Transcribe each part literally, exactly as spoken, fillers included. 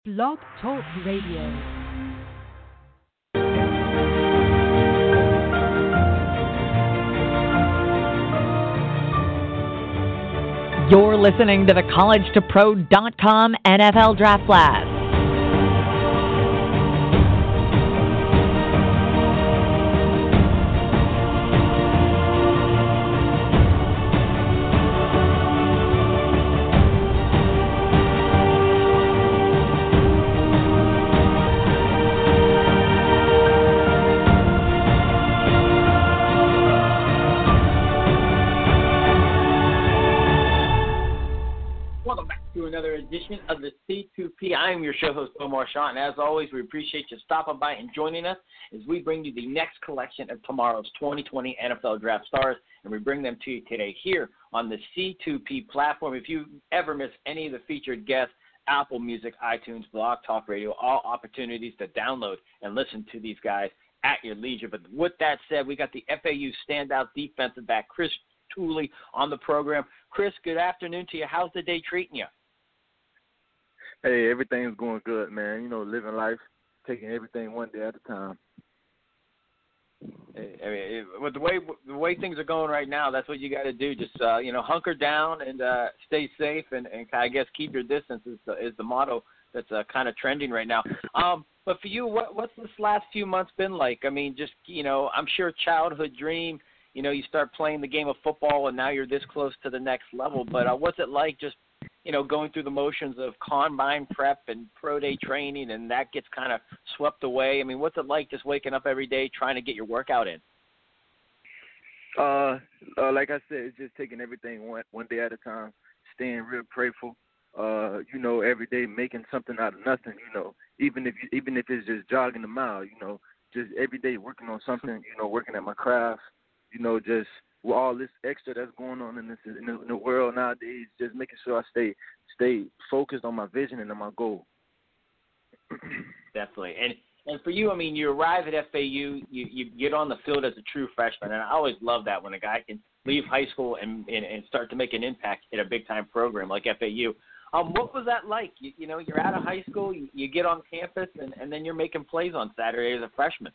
Blog Talk Radio. You're listening to the college to pro dot com N F L Draft Blast. Another edition of the C two P. I am your show host, Bill Marchant, and as always, we appreciate you stopping by and joining us as we bring you the next collection of tomorrow's twenty twenty N F L Draft Stars, and we bring them to you today here on the C two P platform. If you ever miss any of the featured guests, Apple Music, iTunes, Blog Talk Radio, all opportunities to download and listen to these guys at your leisure. But with that said, we got the F A U standout defensive back, Chris Tooley, on the program. Chris, good afternoon to you. How's the day treating you? Hey, everything's going good, man. You know, living life, taking everything one day at a time. Hey, I mean, with the way the way things are going right now, that's what you got to do. Just uh, you know, hunker down and uh, stay safe, and, and I guess keep your distance is the, is the motto that's uh, kind of trending right now. Um, but for you, what, what's this last few months been like? I mean, just you know, I'm sure childhood dream. You know, you start playing the game of football, and now you're this close to the next level. But uh, what's it like just you know, going through the motions of combine prep and pro day training, and that gets kind of swept away? I mean, what's it like just waking up every day trying to get your workout in? Uh, uh like I said, it's just taking everything one one day at a time, staying real prayerful. Uh, you know, every day making something out of nothing. You know, even if you, even if it's just jogging a mile. You know, just every day working on something. You know, working at my craft. You know, just with all this extra that's going on in this in the, in the world nowadays, just making sure I stay stay focused on my vision and on my goal. Definitely. And and for you, I mean, you arrive at F A U, you, you get on the field as a true freshman, and I always love that when a guy can leave high school and, and, and start to make an impact in a big-time program like F A U. Um, what was that like? You, you know, you're out of high school, you, you get on campus, and, and then you're making plays on Saturday as a freshman.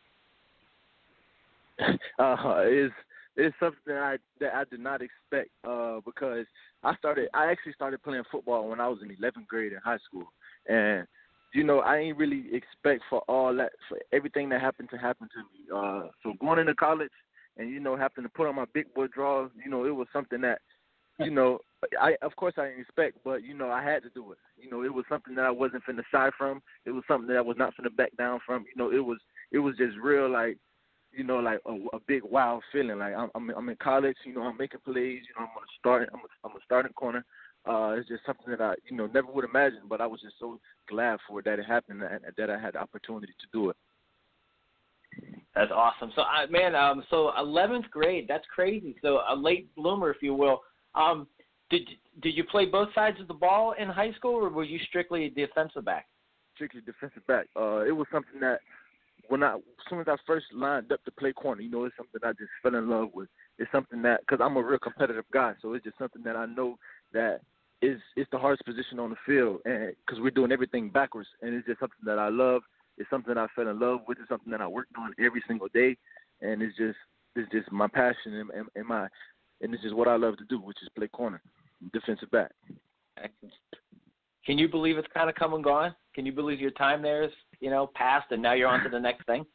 Uh, it's It's something that I that I did not expect uh, because I started. I actually started playing football when I was in eleventh grade in high school, and you know I ain't really expect for all that for everything that happened to happen to me. Uh, so going into college and you know having to put on my big boy drawers, you know it was something that you know I of course I didn't expect, but you know I had to do it. You know it was something that I wasn't finna shy from. It was something that I was not finna back down from. You know it was it was just real like. You know, like a, a big wild feeling. Like I'm, I'm, I'm in college. You know, I'm making plays. You know, I'm a start. I'm a, I'm a starting corner. Uh, it's just something that I, you know, never would imagine. But I was just so glad for it that it happened and that I had the opportunity to do it. That's awesome. So, I, man, um, so eleventh grade. That's crazy. So a late bloomer, if you will. Um, did did you play both sides of the ball in high school, or were you strictly a defensive back? Strictly defensive back. Uh, it was something that. When I, as soon as I first lined up to play corner, you know, it's something I just fell in love with. It's something that, because I'm a real competitive guy, so it's just something that I know that is it's the hardest position on the field, and because we're doing everything backwards, and it's just something that I love. It's something that I fell in love with. It's something that I worked on every single day, and it's just it's just my passion and, and, and my and it's just what I love to do, which is play corner, defensive back. Can you believe it's kind of come and gone? Can you believe your time there is, you know, past and now you're on to the next thing?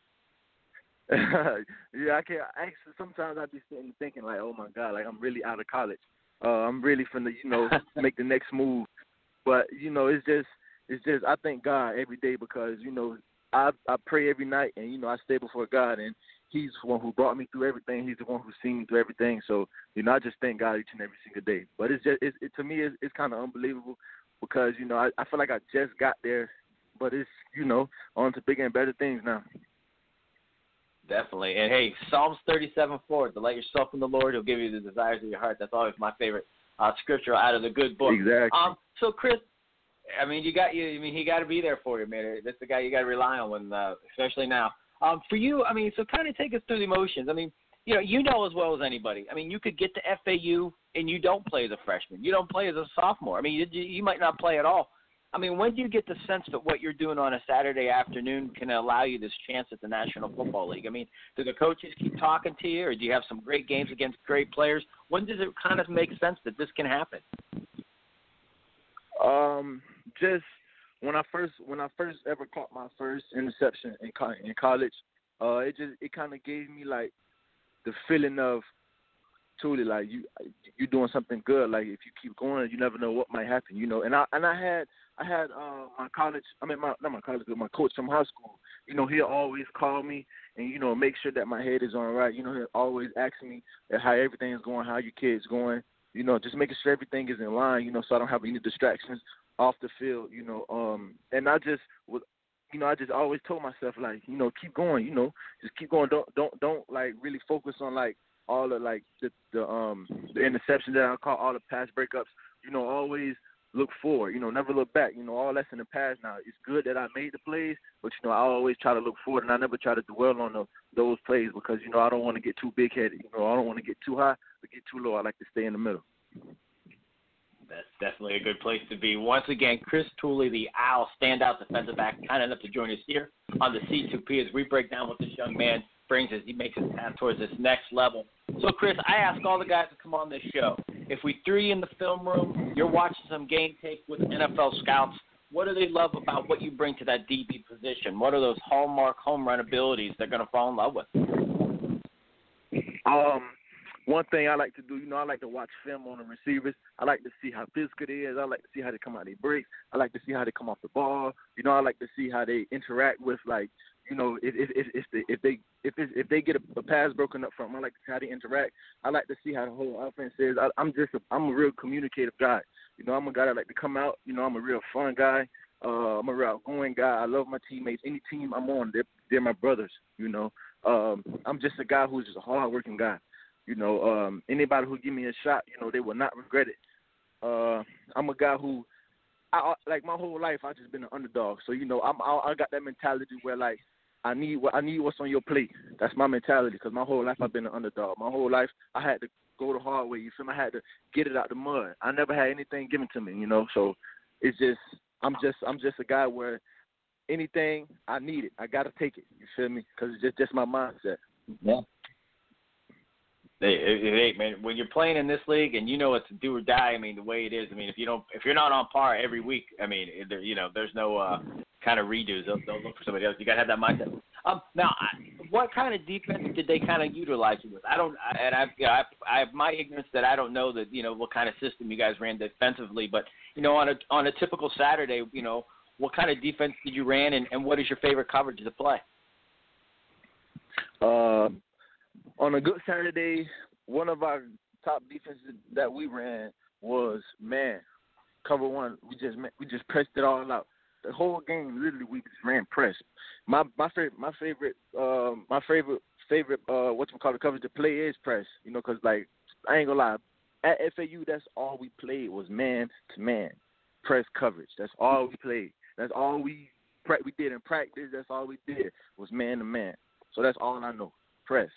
Yeah, I can't. Actually, sometimes I be sitting thinking like, oh my God, like I'm really out of college. Uh, I'm really finna, you know, make the next move. But you know, it's just, it's just. I thank God every day because you know, I I pray every night and you know I stay before God and He's the one who brought me through everything. He's the one who's seen me through everything. So you know, I just thank God each and every single day. But it's just, it's, it to me, it's, it's kind of unbelievable. Because, you know, I, I feel like I just got there, but it's, you know, on to bigger and better things now. Definitely. And, hey, Psalms thirty-seven four, delight yourself in the Lord, He'll give you the desires of your heart. That's always my favorite uh, scripture out of the good book. Exactly. Um, so, Chris, I mean, you got you. I mean, he got to be there for you, man. That's the guy you got to rely on, when, uh, especially now. Um, for you, I mean, so kind of take us through the emotions. I mean, you know, you know as well as anybody. I mean, you could get to F A U and you don't play as a freshman. You don't play as a sophomore. I mean, you, you might not play at all. I mean, when do you get the sense that what you're doing on a Saturday afternoon can allow you this chance at the National Football League? I mean, do the coaches keep talking to you, or do you have some great games against great players? When does it kind of make sense that this can happen? Um, just when I first when I first ever caught my first interception in co- in college, uh, it just it kind of gave me like the feeling of truly like you you doing something good. Like if you keep going, you never know what might happen, you know. And I and I had I had uh, my college, I mean my not my college, but my coach from high school. You know, he'll always call me and you know make sure that my head is on right. You know, he'll always ask me how everything is going, how your kids going. You know, just making sure everything is in line. You know, so I don't have any distractions off the field. You know, um, and I just was. You know, I just always told myself like, you know, keep going. You know, just keep going. Don't don't don't like really focus on like all the like the, the um the interceptions that I call, all the pass breakups. You know, always look forward. You know, never look back. You know, all that's in the past now. It's good that I made the plays, but you know, I always try to look forward, and I never try to dwell on the, those plays because you know I don't want to get too big headed. You know, I don't want to get too high or get too low. I like to stay in the middle. That's definitely a good place to be. Once again, Chris Tooley, the Owl standout defensive back, kind enough to join us here on the C two P as we break down what this young man brings as he makes his path towards this next level. So, Chris, I ask all the guys to come on this show. If we threw you in the film room, you're watching some game tape with N F L scouts, what do they love about what you bring to that D B position? What are those hallmark home run abilities they're going to fall in love with? Um, one thing I like to do, you know, I like to watch film on the receivers. I like to see how physical they is. I like to see how they come out their breaks. I like to see how they come off the ball. You know, I like to see how they interact with, like, you know, if if if, if they if they if, it's, if they get a, a pass broken up from them, I like to see how they interact. I like to see how the whole offense is. I, I'm just a, I'm a real communicative guy. You know, I'm a guy that like to come out. You know, I'm a real fun guy. Uh, I'm a real outgoing guy. I love my teammates. Any team I'm on, they're, they're my brothers. You know, um, I'm just a guy who's just a hard-working guy. You know, um, anybody who give me a shot, you know, they will not regret it. Uh, I'm a guy who, I like my whole life, I've just been an underdog. So you know, I'm I, I got that mentality where like I need what I need what's on your plate. That's my mentality because my whole life I've been an underdog. My whole life I had to go the hard way. You feel me? I had to get it out the mud. I never had anything given to me. You know, so it's just I'm just I'm just a guy where anything I need it, I gotta take it. You feel me? Because it's just just my mindset. Yeah. Hey, hey, man, when you're playing in this league and you know it's do or die, I mean, the way it is, I mean, if you don't, if you're not on par every week, I mean, there, you know, there's no uh, kind of redos. They'll, they'll look for somebody else. You got to have that mindset. Um, now, I, what kind of defense did they kind of utilize you with? I don't, I, and I've, you know, I, I have my ignorance that I don't know that, you know, what kind of system you guys ran defensively, but, you know, on a on a typical Saturday, you know, what kind of defense did you ran, and, and what is your favorite coverage to play? Uh. On a good Saturday, one of our top defenses that we ran was man, cover one. We just we just pressed it all out. The whole game, literally, we just ran press. My my favorite my favorite um, my favorite favorite uh, what's called the coverage to play is press. You know, because like I ain't gonna lie, at F A U that's all we played was man to man, press coverage. That's all we played. That's all we we did in practice. That's all we did was man to man. So that's all I know, press.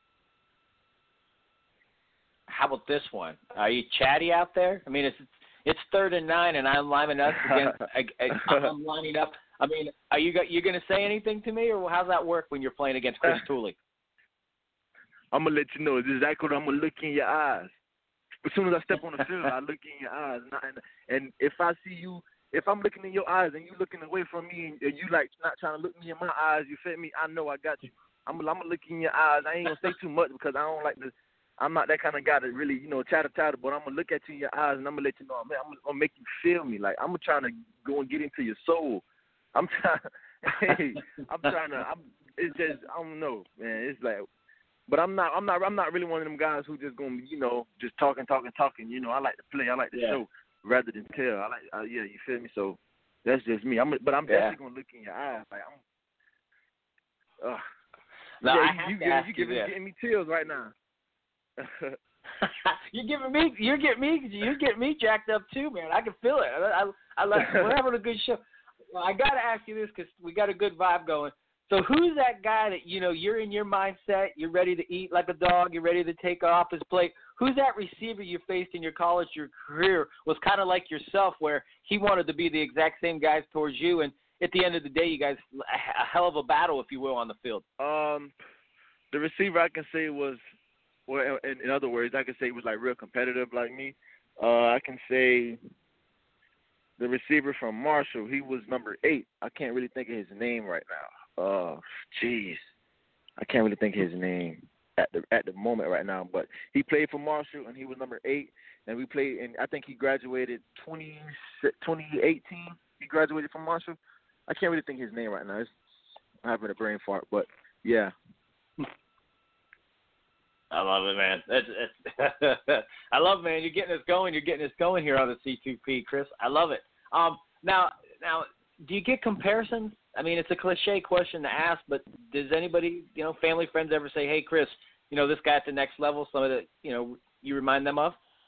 How about this one? Are you chatty out there? I mean, it's it's third and nine, and I'm lining up against. I, I, I'm lining up. I mean, are you you going to say anything to me, or how's that work when you're playing against Chris Tooley? I'm gonna let you know exactly what I'm gonna look in your eyes. As soon as I step on the field, I look in your eyes, and, and if I see you, if I'm looking in your eyes and you looking away from me, and you like not trying to look me in my eyes, you feel me? I know I got you. I'm, I'm gonna look in your eyes. I ain't gonna say too much because I don't like to. I'm not that kind of guy that really, you know, chatter chatter, but I'm going to look at you in your eyes and I'm going to let you know, man, I'm going to make you feel me. Like, I'm trying to go and get into your soul. I'm trying, hey, I'm trying to, I'm, it's just, I don't know, man. It's like, but I'm not, I'm not, I'm not really one of them guys who just going to, you know, just talking, talking, talking. You know, I like to play. I like to yeah. show rather than tell. I like, uh, yeah, you feel me? So that's just me. I'm, but I'm yeah. definitely going to look in your eyes. Like, I'm, uh, now, yeah, I have you, to you, ask you, you giving, this. getting me chills right now. you're giving me, you're getting me, you're getting me jacked up too, man. I can feel it. I, I, I love. We're having a good show. Well, I got to ask you this because we got a good vibe going. So, who's that guy that you know you're in your mindset? You're ready to eat like a dog. You're ready to take off his plate. who's that receiver you faced in your college, your career was kind of like yourself, where he wanted to be the exact same guys towards you, and at the end of the day, you guys a hell of a battle, if you will, on the field. Um, the receiver I can say was, well, in, in other words, I can say was like real competitive like me. Uh, I can say the receiver from Marshall, he was number eight. I can't really think of his name right now. Uh, jeez, I can't really think of his name at the at the moment right now. But he played for Marshall, and he was number eight. And we played, and I think he graduated twenty eighteen. He graduated from Marshall. I can't really think of his name right now. It's, I'm having a brain fart, but yeah. I love it, man. That's, that's I love it, man. You're getting us going. You're getting us going here on the C two P, Chris. I love it. Um, now, now, do you get comparisons? I mean, it's a cliche question to ask, but does anybody, you know, family, friends ever say, "Hey, Chris, you know, this guy at the next level," somebody that, you know, you remind them of?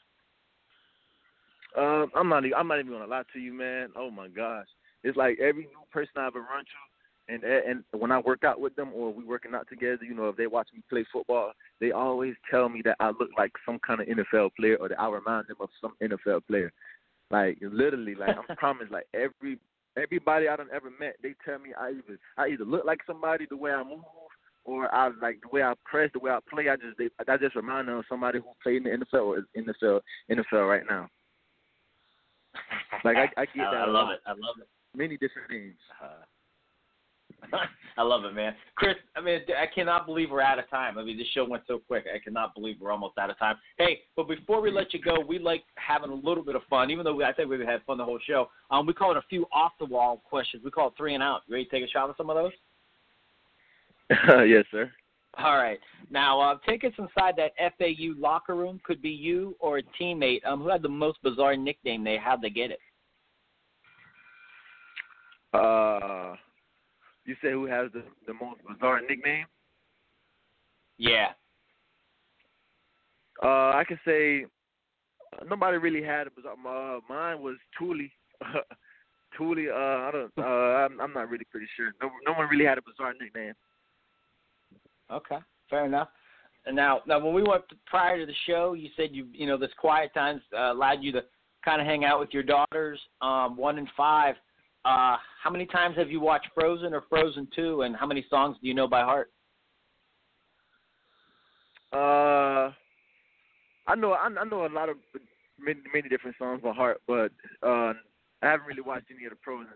Um, I'm not. I'm not even gonna lie to you, man. Oh my gosh, it's like every new person I ever run to, and and when I work out with them or we working out together, you know, if they watch me play football, they always tell me that I look like some kind of N F L player, or that I remind them of some N F L player. Like literally, like I'm promised, like every everybody I done ever met, they tell me I either I either look like somebody the way I move, or I like the way I press, the way I play. I just they, I just remind them of somebody who played in the N F L or is in the N F L N F L right now. Like I, I get that. I love it. I love it. Many different things. Uh, I love it, man. Chris, I mean, I cannot believe we're out of time. I mean, this show went so quick. I cannot believe we're almost out of time. Hey, but before we let you go, we like having a little bit of fun, even though we, I think we've had fun the whole show. Um, we call it a few off-the-wall questions. We call it three and out. You ready to take a shot at some of those? Yes, sir. All right. Now, uh, take us inside that F A U locker room. Could be you or a teammate. Um, who had the most bizarre nickname? They how'd they get it? Uh, you say who has the, the most bizarre nickname? Yeah. Uh, I can say nobody really had a bizarre. Uh, mine was Thule. Thule. Uh, I don't. Uh, I'm, I'm not really pretty sure. No, no one really had a bizarre nickname. Okay, fair enough. And now, now when we went to, prior to the show, you said you, you know, this quiet times uh, allowed you to kind of hang out with your daughters, um, one and five. Uh, how many times have you watched Frozen or Frozen two, and how many songs do you know by heart? Uh, I know I, I know a lot of many, many different songs by heart, but uh, I haven't really watched any of the Frozen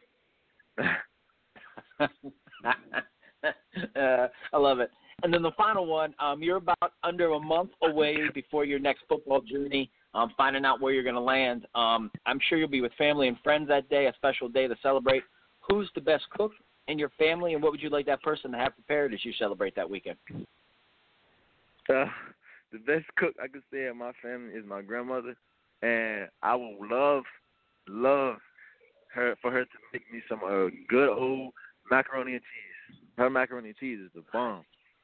twos. uh, I love it. And then the final one, um, you're about under a month away before your next football journey, um, finding out where you're going to land. Um, I'm sure you'll be with family and friends that day, a special day to celebrate. Who's the best cook in your family, and what would you like that person to have prepared as you celebrate that weekend? Uh, the best cook I could say in my family is my grandmother, and I would love, love her for her to make me some uh, good old macaroni and cheese. Her macaroni and cheese is the bomb.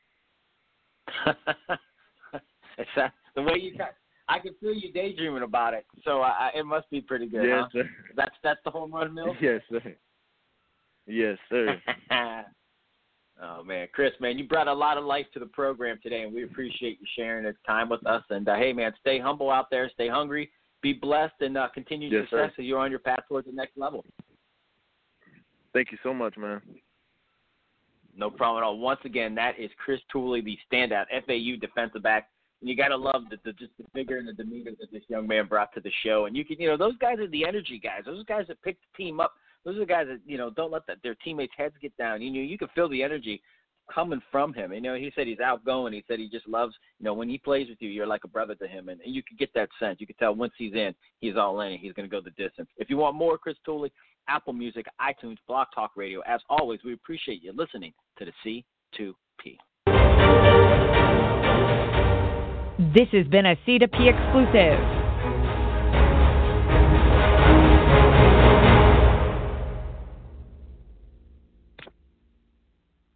It's that, the way you got, I can feel you daydreaming about it, so I, it must be pretty good. Yes, huh? sir. That's that's the home run meal. Yes, sir. Yes, sir. Oh man, Chris, man, you brought a lot of life to the program today, and we appreciate you sharing your time with us. And uh, hey, man, stay humble out there, stay hungry, be blessed, and uh, continue yes, success sir. as you're on your path towards the next level. Thank you so much, man. No problem at all. Once again, that is Chris Thule, the standout F A U defensive back. And you got to love the, the just the figure and the demeanor that this young man brought to the show. And you can, you know, those guys are the energy guys. Those are guys that pick the team up. Those are the guys that, you know, don't let the, their teammates' heads get down. You know, you can feel the energy coming from him. You know, he said he's outgoing. He said he just loves, you know, when he plays with you, you're like a brother to him. And, and you can get that sense. You can tell once he's in, he's all in. He's going to go the distance. If you want more Chris Thule, Apple Music, iTunes, Blog Talk Radio. As always, we appreciate you listening to the C two P. This has been a C two P exclusive.